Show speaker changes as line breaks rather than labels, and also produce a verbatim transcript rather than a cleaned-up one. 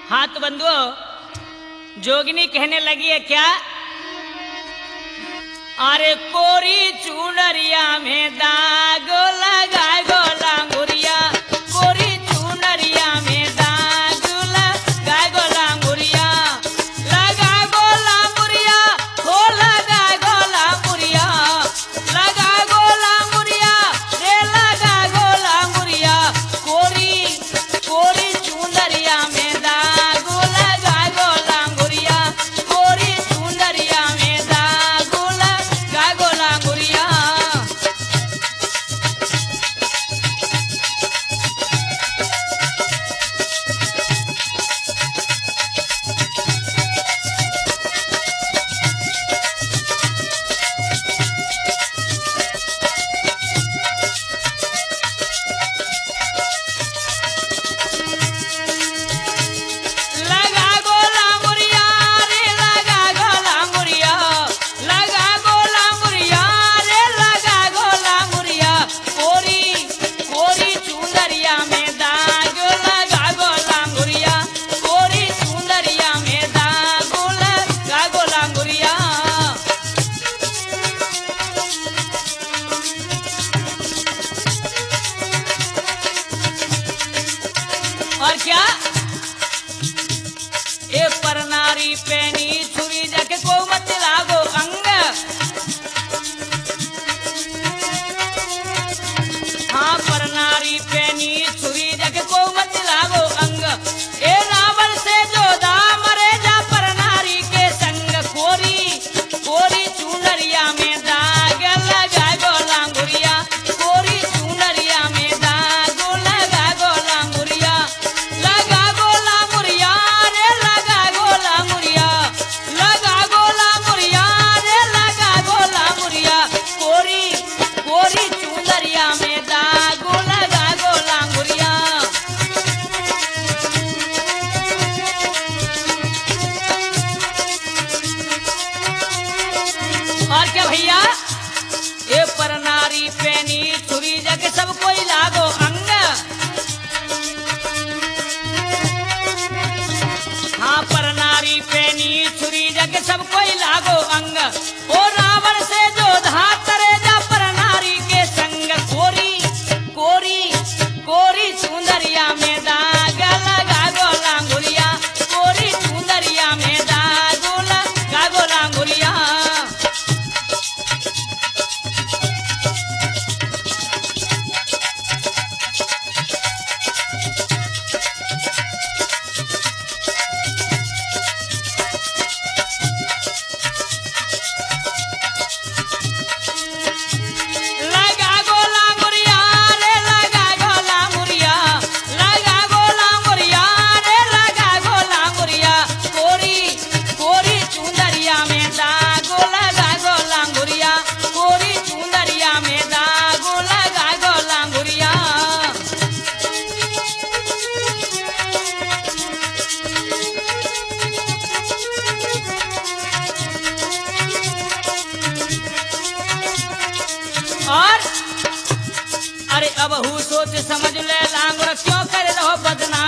हाँ तो बंधुओं, जोगिनी कहने लगी है क्या? अरे कोरी चुनरिया में दाग लगा गो लांगुरिया, कोरी चुनरिया में दाग लगा गो लांगुरिया, लगा गो लांगुरिया, हो लगा गो लांगुरिया, लगा गो लांगुरिया, रे लगा गो लांगुरिया, कोरी कोरी चुनरिया में दाग लगा गो लांगुरिया, कोरी चुनरिया में दाग लगा गो लांगुरिया। लगा गो लांगुरिया, रे लगा गो लांगुरिया, लगा गो लांगुरिया, रे लगा गो लांगुरिया, कोरी कोरी चुनरिया में दाग लगा गो लांगुरिया, कोरी चुनरिया में दाग लगा गो लांगुरिया। और क्या ए पर नारी पैनी छुरी जाके को मत लागो अंग, हाँ पर नारी पैनी छुरी जाके को मत लागो अंग, ए रावण से जो दाम रे जा पर नारी के संग, कोरी कोरी चुनरिया में दाग लगा गो लांगुरिया, कोरी चुनरिया में दाग लगा गो लांगुरिया, लगा गो लांगुरिया, रे लगा गो लांगुरिया, लगा गो लांगुरिया, रे लगा गो लांगुरिया, कोरी कोरी चुनरिया में दाग लगा गो लांगुरिया। और क्या भैया, ए पर नारी पैनी छुरी जग सब कोई लागो अंग, हाँ पर नारी पैनी छुरी जग सब कोई लागो अंग, ओ रावण से जो धात रे जा पर नारी के संग, कोरी कोरी कोरी चुनरिया में दाग लगा गो लांगुरिया, कोरी चुनरिया में दाग लगा गो लांगुरिया। लगा गो लांगुरिया, रे लगा गो लांगुरिया, लगा गो लांगुरिया, रे लगा गो लांगुरिया, कोरी कोरी चुनरिया में दाग लगा गो लांगुरिया, कोरी चुनरिया में दाग लगा गो लांगुरिया। और अरे अब हु सोच समझ ले लांगुर क्यों कर रहो बदनाम,